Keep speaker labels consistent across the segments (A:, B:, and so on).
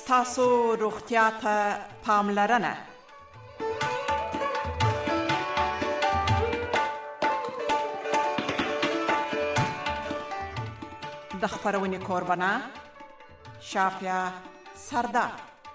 A: ستاسو روغتیا ته پاملرنه. د خبرونې کوربنه شافیا سردار.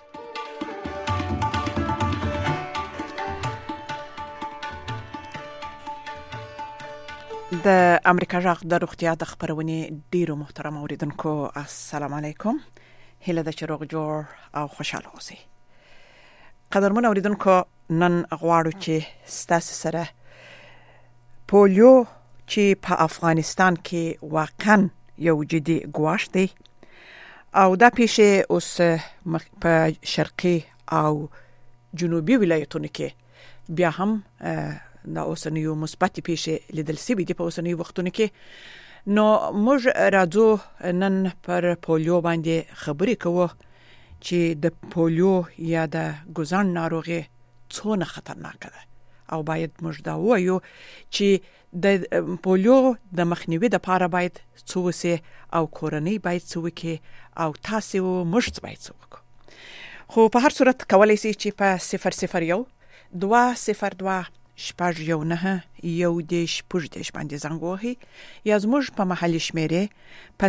A: د امریکا غږ د روغتیا د خبرونې ډیرو محترم اوریدونکو السلام علیکم. هله د چروغ جوړ او خوشاله اوسئ. قدرمن اوریدونکو نن غواړو چې ستاسو سره پولیو چې په افغانستان کې واقعا یو جدي ګواښ دی او دا پیښه اوس په شرقي او جنوبي ولایتونو کې بیا هم دا اوسنیو مثبت پیښه لیدل شوې دي په اوسنیو وختونو کې. نو موږ راځو نن پر پولیو باندې خبرې کوو چې د پولیو یا د ګوزن ناروغي څونه خطرناکه ده او باید موږ دا وایو چې د پولیو د مخنیوي لپاره باید څه وسه او کورنۍ باید څه وکړي او تاسو موږ باید څه وکړو. خو په هر صورت کولای شئ چې په 001 202 شپږ یو نه یو د شپږ باندې زنګ وهي یا زموږ په محلي شمیرې په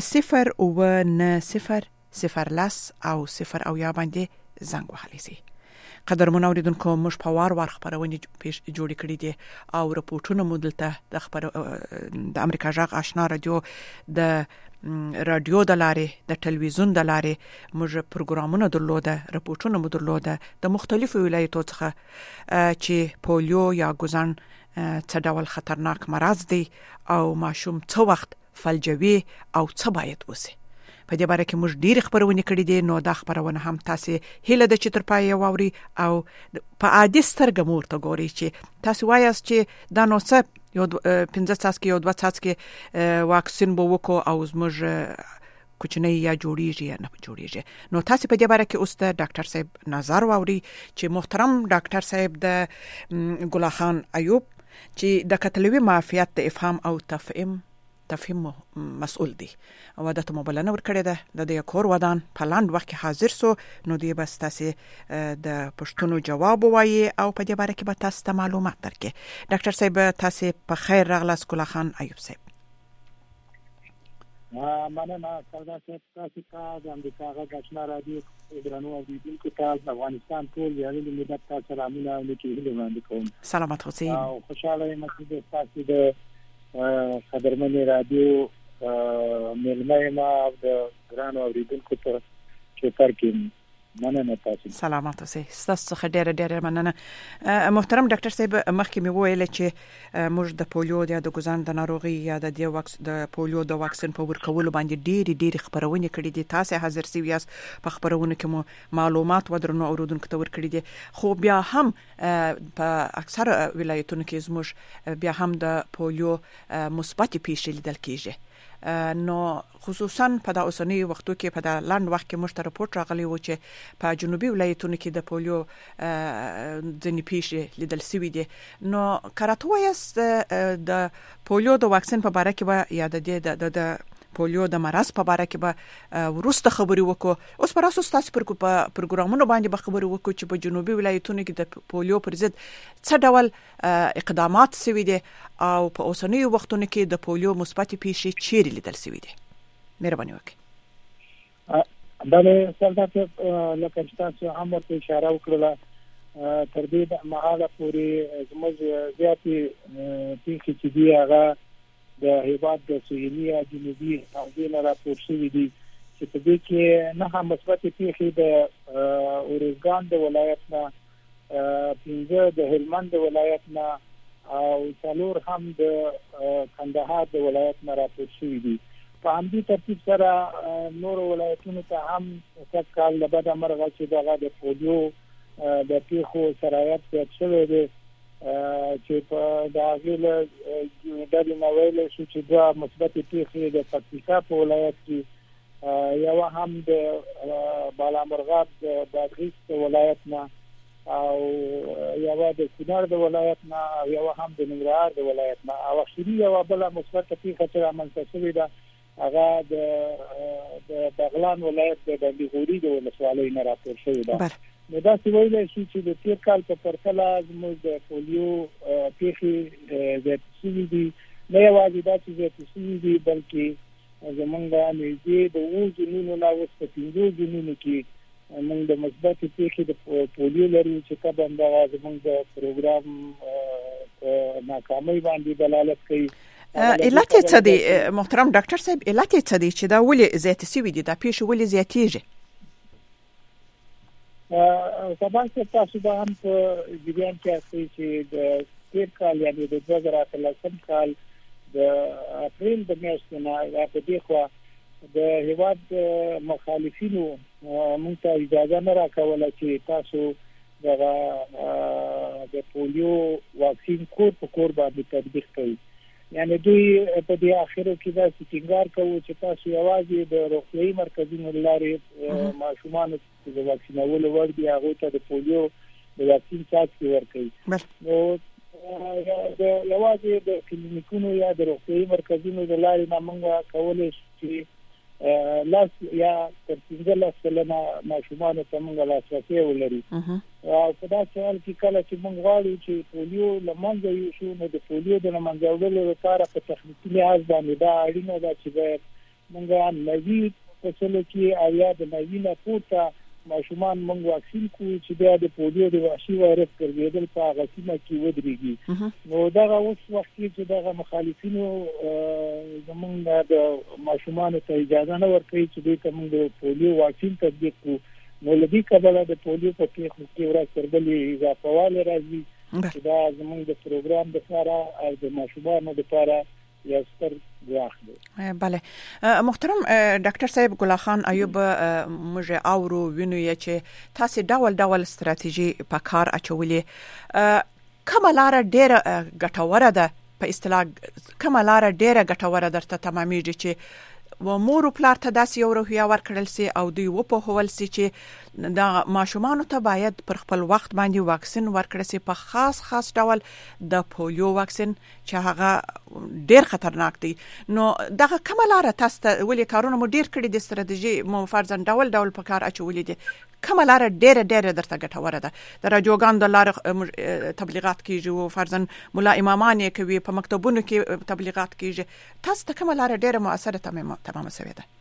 A: 090 او 0 او یا باندې زنګ وهلی شي. قدرمن اوریدونکو موږ په وار خبرونه جوړ کړې دي او راپورټونه مودلته د امریکا غږ آشنا رادیو د رادیو د لارې د ټلویزیون د لارې موږ پروګرامونه درلوده راپورټونه مو درلوده د مختلفو ولایتونو څخه چې پولیو یا ګوزن څه ډول خطرناک مرض دی او ماشوم څه وخت فلجوي او څه باید وسی. په دې باره کې موږ ډېر خبرونه کړې دي. نو دا خبرونه هم تاسو هیله د چتر پای واوري او په عادي سترګه مورته ګوري چې تاسو وایاست چې دا نو څه یو 15 څاڅکي یو 2 څاڅکي واکسین بو وکړو او زموږ کوچنی یا جوړیږي یا نه جوړیږي. نو تاسو په دې باره کې اوس د ډاکټر صاحب نظر واوري چې محترم ډاکټر صاحب د ګل خان ایوب چې د کتلوي معافیت د افهام او تفهیم مسؤل دی او د ته موبایل نور کړی ده د کور ودان په لاند وخت کې حاضر سو. نو دی بس تاسو د پښتنو جواب وایي او په دې باره کې به تاسو ته معلومات درکړي. ډاکټر صاحب تاسو په خیر راغلاست. ګل خان ایوب صاحب
B: مننه. سردار صاحب تاسو ته د امریکا غږ آشنا رادیو درنو اوریدونکو ته د افغانستان ټول یاري ملت ته سلامونه او نیکي وړاندې کوم.
A: سلامات اوسئ
B: او خوشاله یم چې تاسو د قدرمن رادیو ملمه ما او د ګران اوریدونکو ته شکر کوم. مننه تاسو.
A: سلامات اوسئ. تاسو څخه ډېر مننه. محترم ډاکټر صاحب مخکې مې وویل چې موږ د پولیو یا د ګوزن د ناروغي یا د پولیو د واکسین په ورکولو باندې ډېر خبرونه کړې دي. تاسو حاضر سئ یاست په خبرونه کې مو معلومات ودرنو اوریدونکو ته ورکړي دي. خو بیا هم په اکثر ولایتونو کې زموږ بیا هم د پولیو مثبت پیښې لیدل کیږي. نو خصوصا په د اوسنی وختو کې په د لاند وخت کې مشترک راپورټ راغلی و چې په جنوبي ولایتونو کې د پولیو ځینې پیښې لیدل شوې دي. نو کاراتو یاست د پولیو د واکسین په اړه کې به یا د پولیو د مرض په اړه کې به ورسته خبرې وکړو. اوس پر اساس تاسو پر پروګرامونو باندې به خبرې وکړو چې په جنوبي ولایتونو کې د پولیو پر ضد څه ډول اقدامات شوي دي او په اوسنیو وختونو کې د پولیو مثبت پیښې چیرې لیدل شوي دي. مهرباني وکړئ.
B: بله سردار صاحب لکه تاسو هم ورته اشاره وکړه تر دې مهاله پورې زموږ زیاتې پیښې چې دي هغه د هیواد د سویلي او جنوبي حوزې راپور شوي دي چې په دې کې نه هم مثبت پیښې د اورګان د ولایت نه 15 د هلمند د ولایت نه او څلور هم د کندهار د ولایت نه راپور شوي دي. په همدې ترتیب سره نور ولایتونو ته هم څه کال له بعد مرغه چې دغه د پولیو د پیښو سرایت زیات شوی دی چې په داخل د نوویل شو چې دا مثبت پیښې د پکتیکا په ولایت کې یو هم د بالامرغاب د بادغیس ولایت نه او یو د کونړ د ولایت نه او یو هم د ننګرهار د ولایت نه او اخیری یو بل مثبت پیښه چې رامنځته شوې ده هغه د بغلان ولایت د بندیغوري د ولسوالۍ نه راپور شوی ده. نو دا څه ویل شي چې د تیر کال په پرتله زموږ د پولیو پیښې زیاتې شوي دي. نه یوازې دا چې زیاتې شوي دي بلکې زموږ د نږدې د 7 جنونو نه اوس په 15 جنونو کې موږ د مثبت پیښې د پولیو لرو چې طبعا دا زموږ د پروګرام ناکامۍ باندې دلالت کوي.
A: علت څه دی محترم ډاکټر صاحب؟ علت څه دی چې دا ولې زیاتې شوي دي؟ دا پیښې ولې زیاتېږي؟
B: سبا چې تاسو به هم په جریان کې اصلي چې د تیر کال یعنی د 2013 کال د اپریل د میاشتې نه په دې خوا د هیواد مخالفینو موږ ته اجازه نه راکوله چې تاسو د پولیو واکسین کور په کور باندې تطبیق کړئ. یعنی دوی په دې اخرو کې دا ټینګار کوي چې تاسو یوازې د روغتیايي مرکزونو لارې ماشومان د واکسینولو وړ دي هغه ته د پولیو د واکسین څاڅکي ورکړي. نو یوازې د کلینیکونو یا د روغتیايي مرکزونو د لارې نه موږ کولای شو لاس یا تر 15 سلنه ماشومان ته موږ لاسرسي ولرو. او په داسې حال کې کله چې موږ غواړو چې پولیو له منځه یوسو نو د پولیو د له منځه وړلو لپاره په تخنیکي لحاظ باندې دا اړینه ده چې باید موږ نوي فصلو کې او یا د نوي نه پورته ماشومان موږ واکسین کوو چې بیا د پولیو د وحشي وایرس ګرځېدل په هغه سیمه کې ودرېږي. نو دغه اوس وخت کې چې دغه مخالفینو زموږ د ماشومانو ته اجازه نه ورکوي چې دوی ته موږ د پولیو واکسین تطبیق کړو، نو له دې کبله د پولیو په پیښو کې ورځ تر بلې اضافه والی راځي چې دا زموږ د پروګرام لپاره او د ماشومانو لپاره یو ستر ګواښ دی.
A: بله محترم ډاکټر صاحب ګل خان ایوب، موږ اورو وینو چې تاسو ډول ستراتیژي په کار اچولې. کومه لار ډیره ګټوره ده په اصطلاح، کومه لار ډیره ګټوره درته تمامېږي چې و مور پلار ته داسې یو روحیه ورکړل سي او دوی وپوهول سي چې د ماشومانو ته باید پر خپل وخت باندې واکسین ورکړل سي، په خاص ډول د پولیو واکسین چې هغه ډیر خطرناک دی. نو دغه کومه لار تاسو ته ولې کارونه مو ډیر کړی د ستراتیژي مو فرضاً ډول په کار اچولې دي، کومه لار ډیره درته ګټوره ده؟ د راډیوګانو د لارې تبلیغات کیږي او فرضاً ملا امامان یې کوي، په مکتبونو کې تبلیغات کیږي، تاسو ته کومه لار ډیره مؤثره تمام شوې ده؟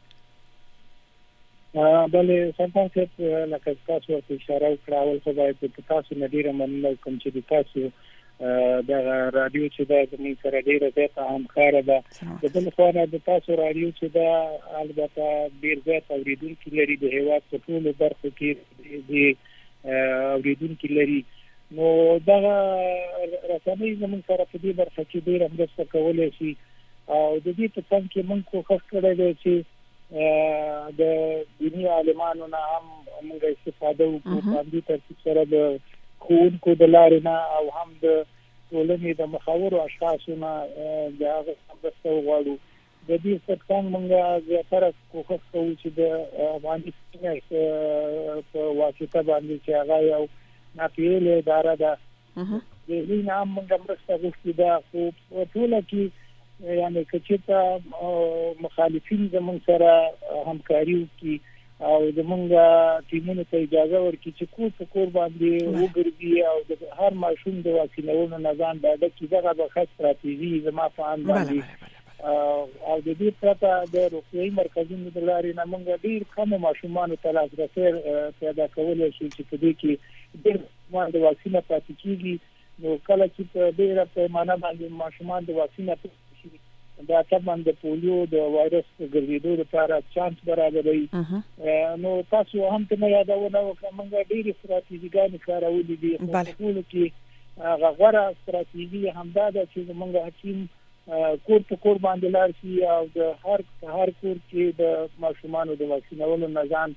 B: بله څنګه لکه تاسو ورته اشاره وکړه، اول خو باید تاسو نه ډیره مننه کوم چې تاسو د رادیو چې دا زموږ سره ډیره زیاته همکاره ده. د بل خوا نه د تاسو رادیو چې دا البته ډیر زیات اوریدونکي لري، د هیواد په ټولو برخو کې د اوریدونکي لري. نو دا رسنۍ زموږ سره په دې برخه کې ډیره مرسته کولی شي او د دې په څنګ کې موږ کوښښ کړی دی چې د دیني عالمانو نه هم موږ استفاده وکړو، په همدې ترتیب سره د ښوونکو د لارې نه او هم د ټولنې د مخورو اشخاصو نه د هغه مرسته وغواړو. د دې څرګند موږ زیاتره کوښښ کوو چې د افغاني سیمې په واسطه باندې چې هغه یو ناپېیلې اداره ده د دې نه هم موږ مرسته غوښتې ده. خو په ټوله کې یعنې که چېرته مخالفین زموږ سره همکاري وکړي او زموږ ټیمونو ته اجازه ورکړي چې کور په کور باندې وګرځي او د هر ماشوم د واکسینولو نه ځان ډاډه کړي، دغه به ښه ستراتیژي زما په اند باندې او د دې پرته د روغتیايي مرکزونو د لارې نه موږ ډېر کم ماشومانو ته لاسرسی پیدا کولی شو چې په دې کې ډېر ماشومان د واکسین پاتې کېږي. نو کله چې په ډېره پیمانه باندې ماشومان د واکسین پاتې شي دا طبعا د پولیو د وایرس ګرځېدو لپاره چانس برابروي. نو تاسو هم ته یادونه وکړه موږ ډېرې ستراتیژیګانې کارولې دي، په ټولو کې هغه غوره ستراتیژي همدا ده چې موږ حکیم کور په کور باندې لاړ شي او د هر کور کې د ماشومانو د واکسینولو نه ځان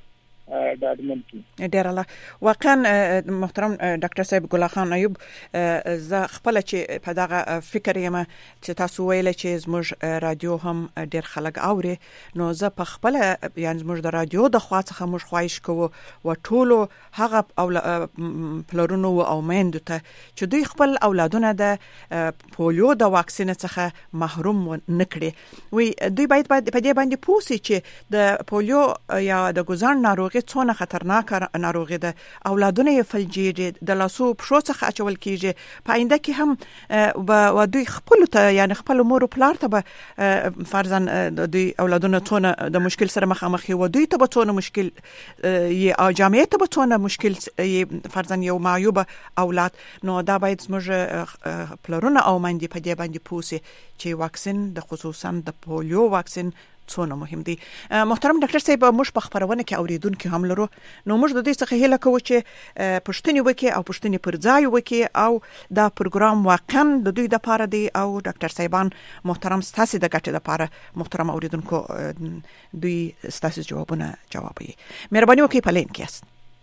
B: ډاډمن کی.
A: ډیر الله واقعا محترم ډاکټر صاحب ګل خان ایوب زه خپل چې په دغه فکر یم چې تاسو ویل چې زموږ رادیو هم ډیر خلک اوري نو زه په خپل یعنی زموږ د رادیو د خوا څخه موږ خواهش کوو و ټولو هغه پلرونو او میندو ته چې دوی خپل اولادونه د پولیو د واکسین څخه محروم نکړي وي دوی باید په دې باندې پوښي چې د پولیو یا د ګوزان ناروغي څونه خطرناک ناروغي ده اولادونه یې فلجیږي د لاسو پښو څخه اچول کیږي په آینده کې هم و دوی خپل ته یعنی خپل مور او پلار ته به فرضاً دوی اولادونه څونه د مشکل سره مخامخ و دوی ته به څونه مشکل یا جامعه ته به څونه مشکل فرضاً یو معیوب اولاد نو دا باید زموږ پلرونه او مندي په دې باندې پوسي چې واکسین د خصوصاً د پولیو واکسین څونه مهم دي. محترم ډاکټر صاحب موږ په خبرونه کې اوریدونکو هم لرو نو موږ د دې څخه هیله کوو چې پښتني وکي او پښتني پر ځای وکي او دا پروګرام واقعا د دوی د پاره دی او ډاکټر صاحبان محترم ستاسو د ګټې لپاره محترم اوریدونکو دوی ستاسو جوابونه جوابوي. مهرباني وکړئ په لین کې است.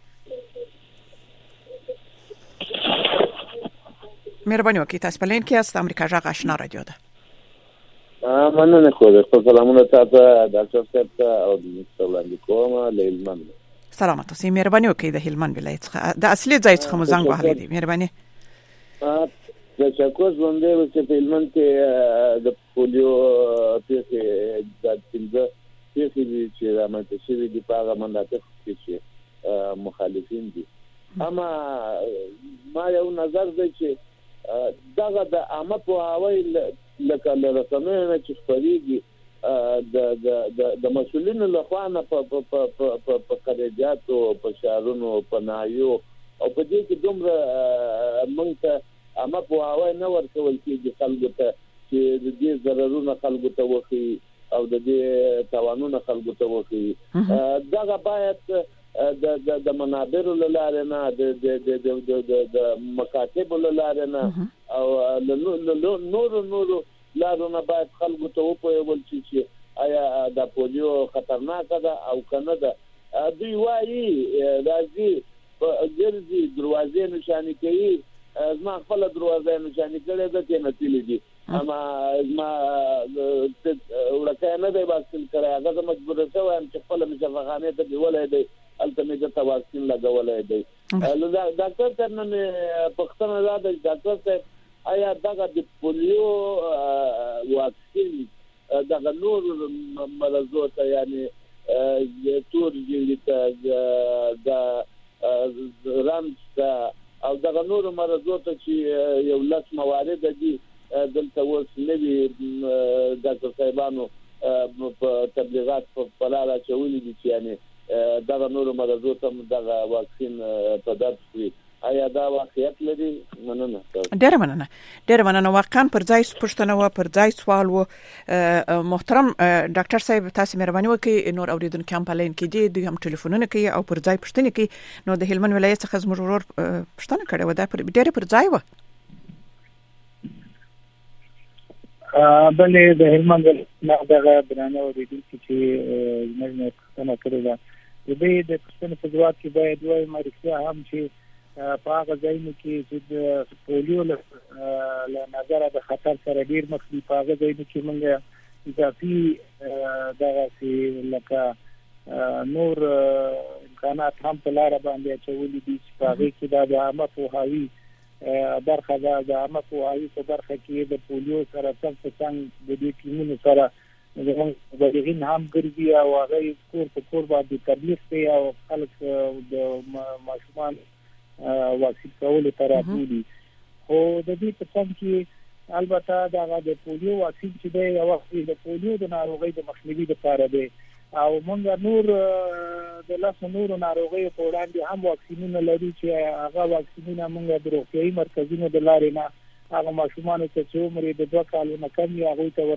A: مهرباني وکړئ تاسو په لین کې است. امریکا جغ آشنا رادیو ده.
C: مننه کوم سلامونه تاسو ډاکټر صاحب او د وړاندې کوم له هلمند.
A: سلامات اوسئ. مهرباني وکړئ د هلمند ولایت څخه د اصلي ځای څخه مو زنګ وهلی دی. مهرباني.
C: د چاکوس باندې چې په هلمند کې د پولیو پیښې د څنګه پیښې چې رامنځته شوي دي په هغه مناطق کې چې مخالفین دي. اما ما یو نظر دی چې دغه د عامه پوهاوی لکه رسنیو چې خپرېږي د مسؤلینو لخوا نه په قراردادو په شعارونو په نایو او په دې کې دومره موږ ته عامه پوهاوی نه ورکول کېږي خلکو ته چې د دې ضررونه خلکو ته وښیي او د دې تاوانونه خلکو ته وښیي. دغه باید د منابرو له لارې نه د مکاتبو له لارې نه او نورو لارونه باید خلکو ته وپوهول شي چې آیا د پولیو خطرناکه ده او کنه ده. دوی وایي راځي ګرځي دروازې نشانې کوي. زما خپل دروازې نشانې کړې ده چې نتیلې دي اما زما ورکه نه دی واکسین کړی هغه د مجبور شوم چې خپل مشفقانه ته دیولای دی البته مې د واکسین لګولای دی. ډاکټر صاحب نن پښتنه دا د ډاکټر صاحب آیا دغه د پولیو واکسین دغه نور مرزو ته یعنی تور جلد ته د رمز او دغه نور مرزو ته چې یو لاس موارد دي دلته اوس نوي ډاکټر صاحبانو په تبلیغات په لاره چولې دي چې یعنی دغه نور مرزو ته دغه واکسین په داسې آیا دا واقعیت لري؟ مننه.
A: ډېر مننه. واقعا پر ځای پوښتنه و پر ځای سوال و. محترم ډاکټر صاحب تاسو مهرباني وکړئ نور اوریدونکو هم په لین کې دي دوی هم ټلیفونونه کوي او پر ځای پوښتنه کوي. نو د هلمند ولایت څخه زموږ ورور پوښتنه کړې و دا ډېر پر ځای و.
B: بلې د هلمند ولایت دغه برانه اوریدونکو چې موږ پوښتنه کړې ده د دې د پوښتنې په ځواب کې باید وایي مرکزي هم چې په هغه ځایونو کې چې د پولیو له نظره د خطر سره ډیر مخ دي په هغه ځایونو کې موږ اضافي دغه لکه نور امکانات هم په لاره باندې اچولي دي چې په هغه کې د عامه پوهاوي برخه ده. د عامه پوهاوي په برخه کې د پولیو سره څنګه د دې ټیمونو سره زموږ مبلغین هم ګرځي او هغه کور په کور باندې تبلیغ کوي او خلک د ماشومان واکسین کولو ته رابولي. خو د دې په څنګ کې البته د پولیو واکسین چې دی یو وخت د پولیو د ناروغۍ د مخنیوي لپاره دی او موږ نور د لاس نور ناروغیو په وړاندې هم واکسینونه لرو چې هغه واکسینونه موږ د روغتیايي مرکزونو د لارې نه هغه ماشومان ته چې عمر د 2 کالو نه کم وي هغه ته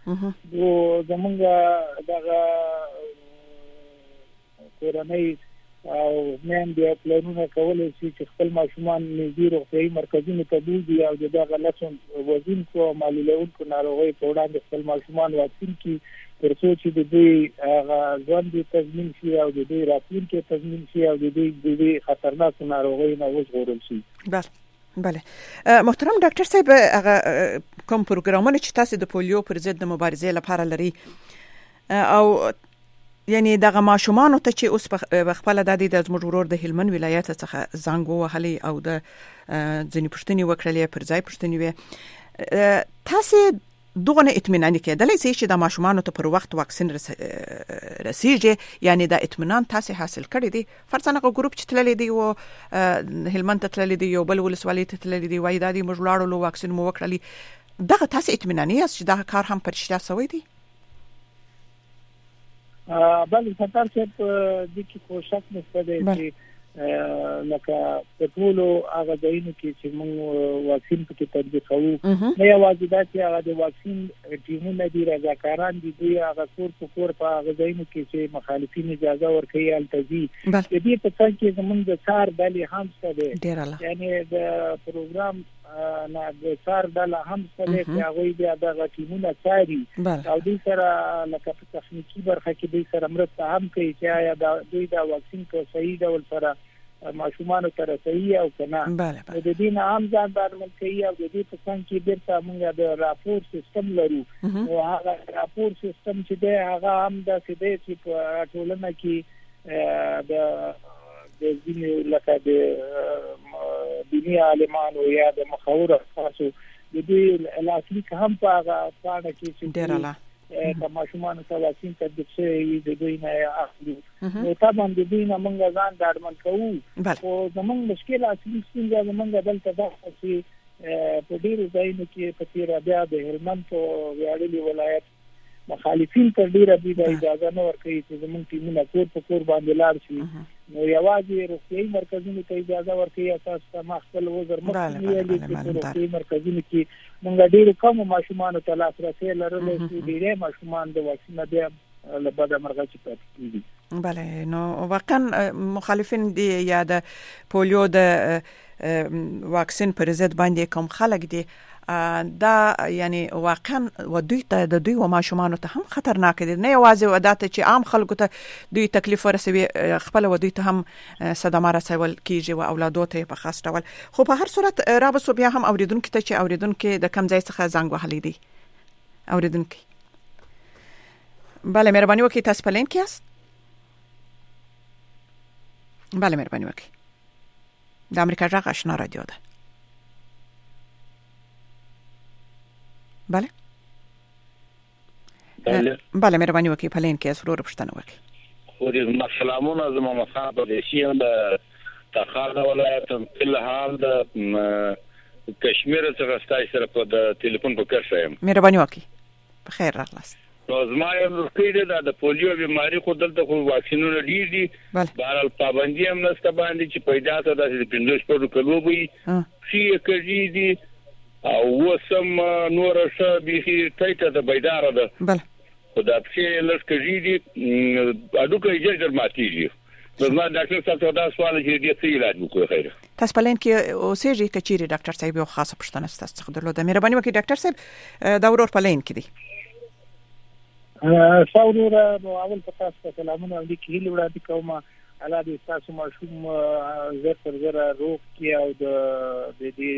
B: ورکوو. زموږ دغه کورنۍ او مېن د پلانونه کولای شي چې خپل ماشومان نږدې روغتیايي مرکزونو ته بوځي او د غلطو وزن کو معلوماتو ناروغي په وړاندې خپل ماشومان واکسین کړي ترڅو چې د دوی ژوند تضمین شي او د دوی راتلونکي تضمین شي او د دوی خطرناک ناروغي نه وژغورل شي.
A: بله محترم ډاکټر صاحب هغه کوم پروګرامونه چې تاسو د پولیو پر ضد د مبارزې لپاره لري او یعنی دغه ماشومان ته چې اوس خپل د زموږ ورور د هلمند ولایت څخه زنګ وهلي او د ځینې پښتني وکړلې پر ځای پښتني وي تاسو دغه اطمینان کېدلی چې د ماشومان ته پر وخت واکسین رسیږي یعنی د اطمینان تاسو حاصل کړی دی فرضاً هغه ګروپ چې تللی دی او هلمند ته تللی دی یو بل ولسوالۍ ته تللی دی وای د موږ لاړو واکسین مو وکړلی دغه تاسو اطمینان یاست چې دا کار هم پر شته سوی دی
B: بل ستاسو چې د کی کوشش نشته دی چې لکه په ټول هغه ځایونو کې چې موږ واکسین په تطبیق کوو نه یوازې دا چې هغه د واکسین ټیمونه دي رضاکاران دي دوی هغه کور په هغه ځایونو کې چې مخالفین اجازه ورکوي التزي د دې په څنګ کې زموږ د څار ډلې هم شته یعنی د پروګرام نه د څار ډله هم شته چې هغه بیا د ټیمونه څاري او دوی سره لکه په تخنیکی برخه کې دوی سره مرسته هم کوي چې آیا دوی دا واکسین په صحیح ډول سره ماشومان ته رسېږي او کنه د دې نه عام ځان باندې کوي او د دې په څنګ کې بیرته موږ د راپور سیستم لرو او هغه راپور سیستم چې دی هغه هم د سیده چې په ټولنه کې د ځینې لکه د دیني عالمانو یا د مخاور اشخاصو د دې لاسلیک هم په هغه پاڼه کې چې د ماشومان ته واکسین تطبیق شوی د دوی نه اخلي نو طبعا د دوی نه موږ ځان ډاډمن کوو او زموږ مشکل اصلي څنګه زموږ دلته دا چې په ډیرو ځایونو کې په تیر بیا د هلمند په ویاړلي ولایت مخالفین تر ډیره د اجازه نه ورکوي چې زموږ ټیمونه کور باندې لاړ شي نو یوازې روغتیايي مرکزونو ته اجازه ورکوي اساس ته مخکل وزر مخکې روغتیايي مرکزونو کې موږ ډیرو کم ماشومان ته لاسرسي لرلو چې ډیره ماشومان د واکسین بیا له بده مرغه چې پاتې کیږي
A: بله نو واقعا مخالفین دی یا د پولیو د واکسین پر ضد باندې کوم خلک دي دا یعنی واقعا دوی ته د دوی و ماشومان ته هم خطرناک دي نه یوازې وداته چې عام خلکو ته دوی تکلیف ورسوي خپل و دوی ته هم صدمه رسول کیږي او اولادو ته په خاص ډول خو په هر صورت رابطه بیا هم اوریدونکو ته چې اوریدونکو د کم ځای څخه زنګ وهلی دي اوریدونکو بله مهرباني وکړئ تاسو په لین کې یاست بله مهرباني وکړئ د امریکا غږ آشنا رادیو ده بله بله مهرباني وکړئ په لین کې اسرور پښتنه وکړئ
D: خو دې سلامونه زموږ مصاب د شیم د تخار ولایت په حال د کشمیر څخه ستاسو سره په ټلیفون په کار شایم
A: مهرباني وکړئ په خیر راغلاست
D: نو زما یو کېده د پولیو بیماری خو دلته خو واکسینونه ډیر دي بهرال پابندي هم نشته باندې چې پیدا ته د 15 پورې کلو وي چې کېږي دي او وسم نور څه به ټیټه د بیدار ده
A: بله
D: خدا په لږ کېږي دي اډو کې جګر ماتيږي زما ډاکټر صاحب ته دا سوال چې دې څه علاج وکړي خیر
A: تاسو په لین کې اوسېږي کچيري ډاکټر صاحب یو خاصه پښتنه ستاسو څخه درلوده مهرباني وکړئ ډاکټر صاحب دا ورور په لین کې دي
B: څاورو نو اول په تاسو سلامونه ولیکي هیله وړاندې کوم الله دې تاسو ماشوم زر پر زر روغ کی او د دې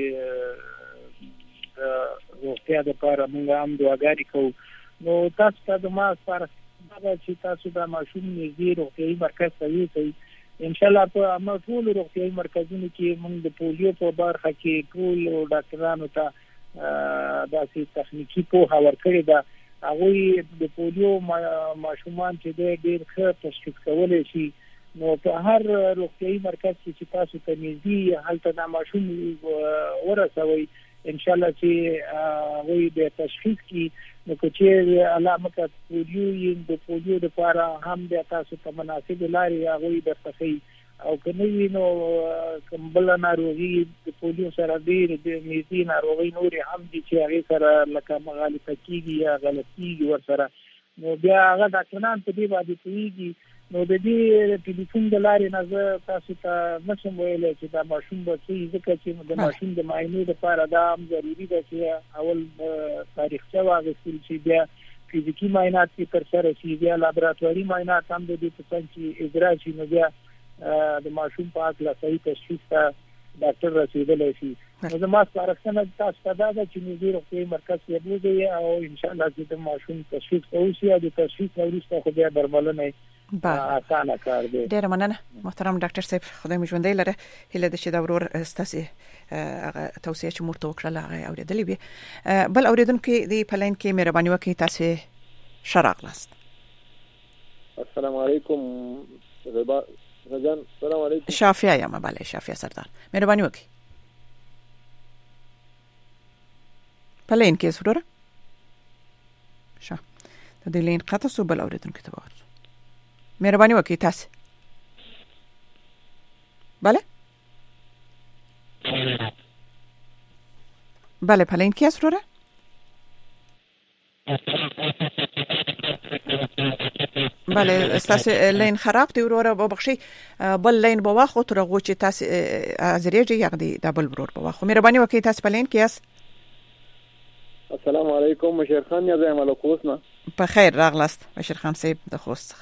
B: روغتیا لپاره موږ هم دعاګانې کوو نو تاسو ته د ما سره چې تاسو د ماشوم نږدې روغتیايي مرکز ته یوسئ ان شاء الله په امر ټول روغتیايي مرکزونو کې موږ د پولیو په برخه کې ټول ډاکټرانو ته داسې تخنیکی پوهه ورکړې ده هغه د پولیو ماشومان چې ډېر ښه تشخیص کولای شي نو په هر روغتیايي مرکز کې چې تاسو ته نږدې هلته د ماشوم ورسوي ان شاء الله چې هغه د تشخیص کې نو چې علامه پولیو یې د پولیو لپاره هم د تاسو ته مناسب لارې هغه درتخی او کنه وینو کمبل ناروغي د پولیو سره ډېر د میزي ناروغي نور هم دي چې هغه سره لکه مغالطه کیږي یا غلطي ور سره نو بیا هغه ډاکټران په دې باندې کوي نو د دې ټلیفون د لارې نه زه تاسو ته نشم ویلی چې دا ماشوم به څه ځکه چې د ماشوم د معاینې لپاره دا هم ضروري ده چې اول تاریخچه واخیستل شي، بیا فزیکی معاینات کې ترسره شي، بیا لابراتواري معاینات هم د دې په څنګ کې اجرا شي، نو بیا د ماشوم په اړه صحیح تشخیص ته ډاکټر رسیدلی شي. نو زما سپارښتنه تاسو ته دا ده چې نږدې روغتیايي مرکز کې بوځئ او انشاءالله چې د ماشوم تشخیص وشي او د تشخیص وروسته خو بیا درملنه اسانه کار دی.
A: ډیره مننه محترم ډاکټر صاحب، خدای مو ژوندی لره. هله د شه دا ورور ستاسو توصیه چې مرته وکړه هغه اوریدلې به بل اوریدونکو دی په لاین کې مهرباني وکړئ تاسو شراغ لاست.
E: السلام علیکم رجان. السلام علیکم.
A: شافیه یم. بله شافیه سردار، مهرباني وکړئ په لاین کې سره شه د دې لین قطع سو بل اوریدونکو ته ورسو. مهرباني وکړئ تاسو. بله بله په لاین کې سره بله تاسو لین خراب دی وروره وبخشي بل لین به واخو تر غو چې تاسو ازریږي یغدي دبل ورور به واخو. مهرباني وکړئ تاسو په لین کې یاست.
E: السلام علیکم مشر خان، یا زه ملک اوسنا.
A: په خیر راغلاست مشر خان صاحب د خوست.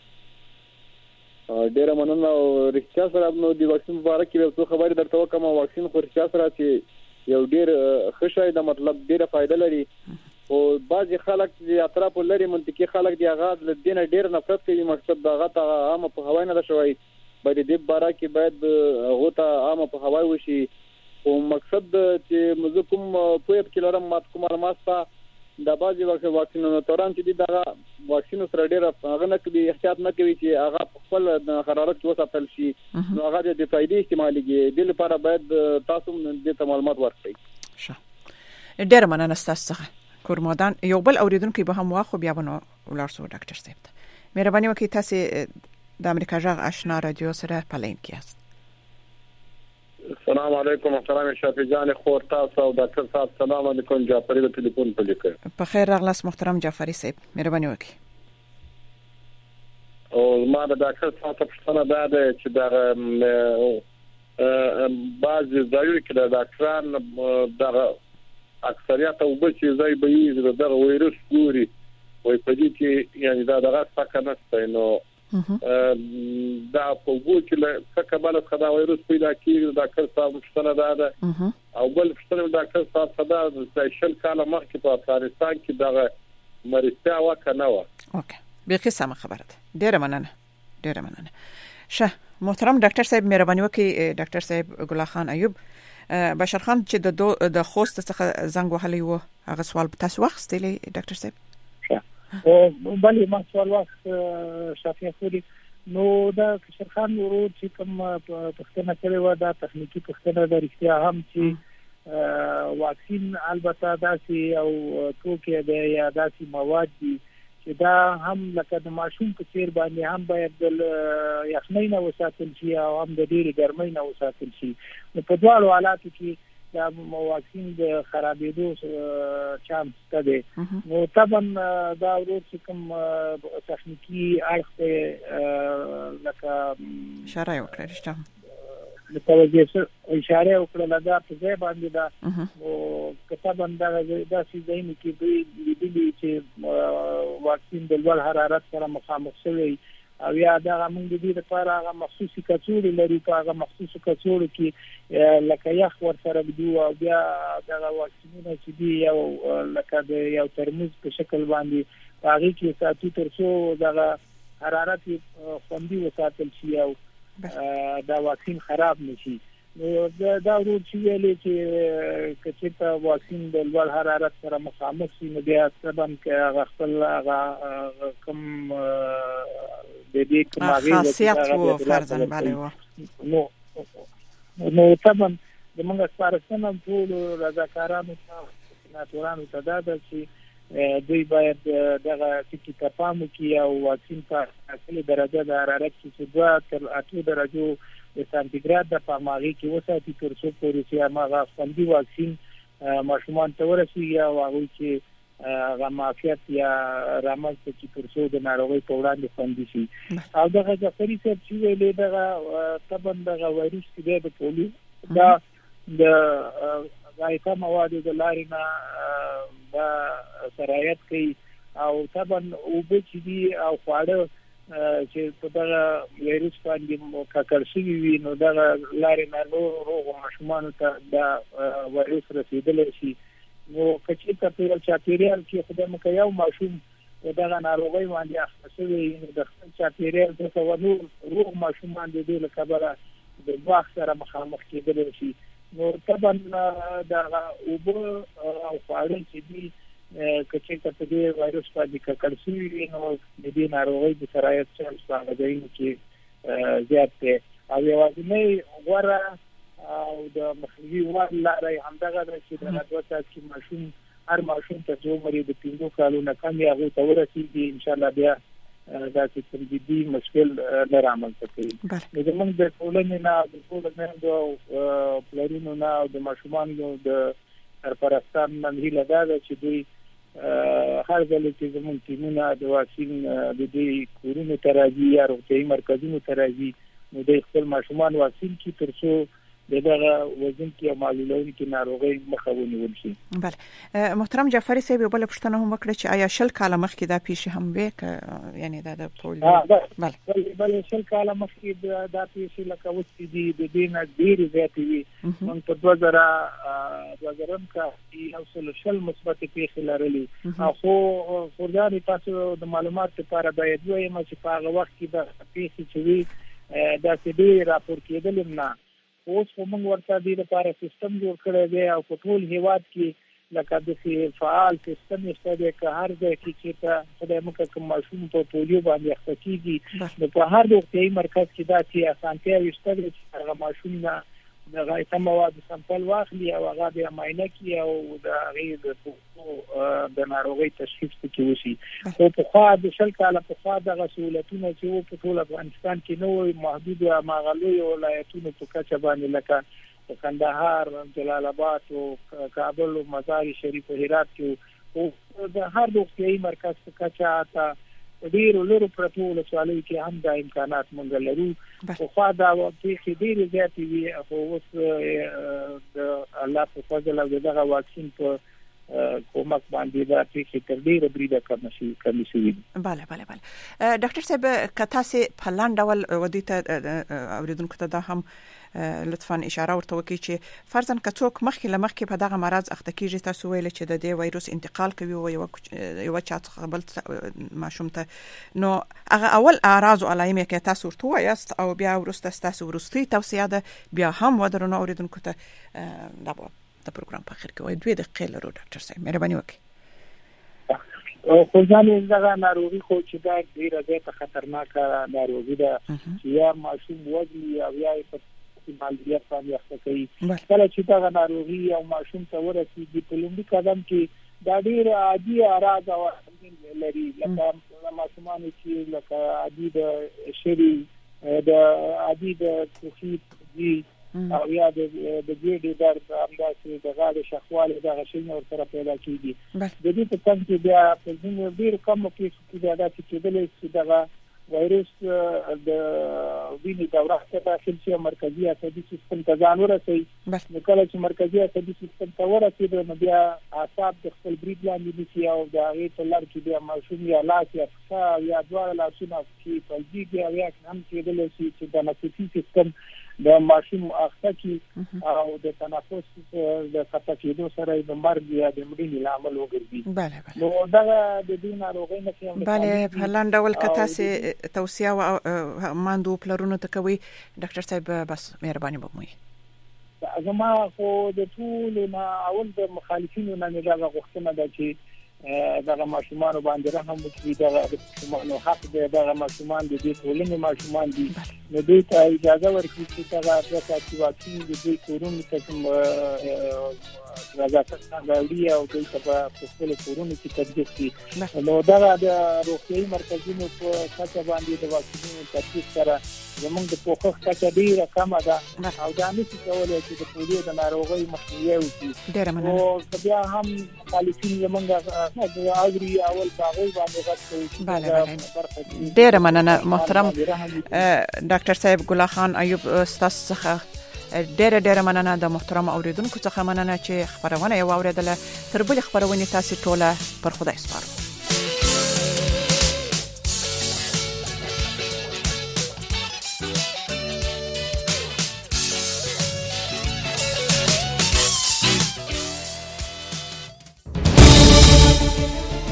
E: ډیره مننه. او رښتیا سره نو د واکسین مبارک کې څه خبرې درته وکم. واکسین خو رښتیا سره چې یو ډیر ښه د مطلب ډیره فائدہ لري، او بعضی خلک چې اطراف لري منطقي خلک دی هغه د دین ډیر نفرت کوي. مقصد دغه ته عام په هوای نه شوی، باید د بارا کې باید هغه ته عام په هوای وشي. او مقصد چې موږ کوم پوهه کې لرم مات کوم معلومات د بعضی واکسینونو توران چې دغه واکسینو سره ډیر هغه نه کوي، احتیاط نه کوي چې هغه خپل حرارت کې وساتل شي، نو هغه د فائدې استعماليږي. د لپاره باید تاسو د معلومات ورکړئ.
A: ډیر مننه تاسو څخه کورمادان. یو بل اوریدونکو به هم واخو بیا بنو ولارسو ډاکټر صاحب ته. مهرباني وکړئ تاسو د امریکا جغ آشنا رادیو سره پلین کې یاست.
D: السلام علیکم محترم شافی جان خور تاسو او ډاکټر صاحب. السلام علیکم جعفری د ټلیفون په لیکه. په
A: خیر راغلاس محترم جعفری صاحب، مهرباني وکړئ.
D: او ما د ډاکټر صاحب پوښتنه ده چې دا بعض ځایو کې د ډاکټران د اکثریت او بچي ځای به یې دغه وایرس ګوري وای په دې کې یعنی دا دغه څه نشته. نو دا په وګړو کې څه کباله خدا وایرس پیدا کیږي. ډاکټر صاحب پوښتنه ده او بل پوښتنه ډاکټر صاحب خدا د شل کاله مخکې په افغانستان کې دغه مرستیا وکنه و.
A: اوکې به سم خبره ده. ډیره مننه شه محترم ډاکټر صاحب، مهرباني وکړئ ډاکټر صاحب ګل خان ایوب بشر خان چې د خوست څخه زنګ وهلی و هغه سوال تاسو واخستلی ډاکټر صاحب.
B: او بلې ما سوال واخ شافیه خوري. نو دا بشر خان ورو چې کوم پښتنه کړي و دا تخنیکی پښتنه د رښتیا هم چې واکسین البته داسي او توکي د یا داسي مواد دي چې دا هم لکه د ماشوم په څیر باندې هم باید د یخنۍ نه وساتل شي او هم د ډېری ګرمۍ نه وساتل شي. نو په دواړو حالاتو کې دا واکسین د خرابېدو چانس شته. نو طبعا دا ورو چې کوم تخنیکی اړخ لکه
A: اشاره وکړه رښتیا
B: متوجه اشاره وکړه دا په ځای باندې دا او کتابا دا داسې ځای کې دی چې واکسین د لوړ حرارت سره مخامخ شوی او یا دا موږ د دې لپاره هغه مخصوصي کڅوړې لري. په هغه مخصوصي کڅوړو کې لکه یخ ورسره بدو او بیا دا واکسینونه چې دی یو لکه د یو ترموز په شکل باندې هغه کې ساتي تر څو دا حرارت خوندي وساتل شي او دا واکسین خراب نشي. نو دا ورو چې ویلې چې کچته واکسین د لوړ حرارت سره مخامخ شي نو بیا سبب کې خپل کوم د دې کومه
A: خاصیت او فرضاً باندې
B: نو طبعا د موږ سپارښتنه ټول رضاکارانو ته ناتورانو ته دا ده چې دوی باید دغه ټکی ته پام وکړي او واکسین په اصلي درجه د حرارت چې 2 تر 8 درجو د سانتیګراد د پاماغي کې وساتي تر څو پورې چې هغه خوندي واکسین ماشومان ته ورسیږي او هغه چې غمافیت یا رامز چې ترڅو د ناروغي په وړاندې خوندي شي. او دغه جعفري صاحب چې ویلې دغه طبعا دغه وایروس چې د پولیو دا د غایطه موادو د لارې نه دا سرایت کوي او طبعا اوبه چې دي او خواړه چې په دغه وایروس باندې ککړ شوي وي نو دغه لارې نه روغ ماشومان ته دا وایروس رسیدلی شي. نو کچې ته په چاپیریال کې خدای مکه یو ماشوم دغه ناروغي باندې اخته شوی نو د خپل چاپیریال څخه ونور روغ ماشومان د دې لپاره د وخت سره مخامخ کېدلی شي. نو طبعا دغه اوبه او خواړه چې دي کچې ته په دې وایروس باندې ککړ شوي وي نو د دې ناروغۍ د سرایت چانس په هغه ځایونو کې زیات دی. او یوازینۍ غوره او د مخنیوي وړ لاره همدغه ده چې د 2 ساعت کې ماشوم هر ماشوم ته چې عمر یې د 15 کالو نه کم وي هغوی ته ورسېږي انشاءالله بیا دا چې جدي مشکل نه رامنځته کوي. نو زموږ د ټولنې نه د ټولو میندو پلرونو نه او د ماشومانو د سرپرستانو نه هیله دا ده چې دوی هر ځل چې زموږ ټیمونه د واکسین د دې کورونو ته راځي یا روغتیايي مرکزونو ته راځي نو د خپل ماشومان واکسین کړي ترڅو دغه وزن کې او معلولونکو ناروغي مخه ونیول شي.
A: بله محترم جعفري صاحب بل پښتنه هم وکړه چې آیا 10 کاله مخکې دا پیښه هم وې یعنی دا د پولیو
B: بله 10 کاله مخکې دا پیښه لکه وڅ دي د دې نه ډېر زیات وي. موږ په 2000 کې یو څل مثبت پیښه لرلې خو خورځاري تاسو د معلومات لپاره باید وایم چې په هغه وخت کې د پیښې چې وي دا چې راپور کېدل نه اوس موږ ورته د لپاره سیستم جوړ کړی دی او په ټول هیواد کې لکه د فعال سیستم شته دی که هر ځای کې چې خدای مکه کوم ماشوم په پولیو باندې اخته کیږي نو په هر روغتیايي مرکز کې دا چې اسانتیا شته دی چې هغه ماشوم نه د غایطه مواد سمپل واخلي او هغه بیا معاینه کړي او د هغې د ناروغۍ تشخیص پکې وشي. خو په خوا د 10 کاله په خوا دغه سهولتونه چې په ټول افغانستان کې نه وي محدود او مغلوي ولایتونو په کچه باندې لکه کندهار، جلال آباد او کابل او مزار شریف او هرات کې او د هر روغتیايي مرکز په کچه تا ډیر لرو پرتو ولسوالۍ کې هم د امکانات مونږ لرو خو خو دا وخت ډیر زیات وي خو اوس د الله په فضل او دغه واکسین په کومک باندې دا چې تر ډیره بریده کم شي.
A: بله ډاکټر صاحب کته سي په لاندول ودیته اوریدونکو ته دا هم لطفا اشاره ورته وکړي چې فرضاً که څوک مخکې په دغه مرض اخته کیږي تاسو ویل چې د دې وایروس انتقال کوي او یو چا څخه بل ماشوم ته نو هغه اول اعراض او علائم کې تاسو ورته وایست او بیا ورسته تاسو ورستي توصیه ده بیا هم ودرنو اوریدونکو ته د پروګرام په اخر کې وایي 2 دقیقې لرو ډاکټر صاحب مهرباني وکړئ.
B: خو ځان دغه ناروغي خو چې دا ډیره زیاته خطرناکه ناروغي ده چې یا ماشوم وزن او یا په مالدیت باندې اخته کوي. کله چې دغه ناروغي او ماشوم ته ورسېږي په لومړي قدم کې دا ډیر عادي اعراض او لري لکه ماشومان چې لکه عادي د شری د عادي د کوفي او یا د ګیډې درد همداسې د غاړې شخوالی دغه شیونه ورسره پیدا کېږي. د دې په څنګ کې بیا په ځینو ډېرو کمو کیسو کې بیا داسې کېدلی چې دغه وایروس د وینې دوره ته داخل شي او مرکزي عصبي سیستم ته ځان ورسوي. نو کله چې مرکزي عصبي سیستم ته ورسېد نو بیا اعصاب د خپل برید لاندې نیسي او د هغې په لر کې بیا ماشوم یا لاس یا پښه یا دواړه لاسونه کې فلجېږي او یا هم کېدلی شي چې د تنفسي سیستم د ماشوم اخته کی او د تنفس د قطع کېدو سره د مرګ یا د مړینې لامل وګرځي. نو دغه د دې ناروغۍ نه کې
A: بله په لاندې ډول که تاسې توصیه او ماندو پلرونو ته کوي ډاکټر صاحب بس مهرباني به مو وي.
B: زما خو د ټولو نه اول د مخالفینو نه دغه غوښتنه ده چې دغه ماشومان باندې رحم وکړي. دغه ماشومان حق دی دغه ماشومان د دې ټولنې ماشومان دي نو دوی ته اجازه ورکړي چې دغه واکسین د دوی کورونو ته راځي غاړي او د خپل کورونو کې تدریس کی نو دا د روغتيایي مرکزونو په کچه باندې د واکسینونو تدریس سره زمونږ د پوښښ کچه ډیره کمه ده او دا نشي کولای چې د پولیو د ناروغۍ مخنیوي وکړي.
A: ډیره مننه.
B: او بیا هم مخالفین زمونږ د اوري اول باغوي باندې غږ
A: کوي. ډیره مننه محترم ډاکټر صاحب ګل خان ایوب تاسو څخه ډیره مننه د محترم اوریدونکو څخه مننه چې خبرونه یې واوریدله. تر بل خبرونه تاسو ټوله پر خدای سپارو.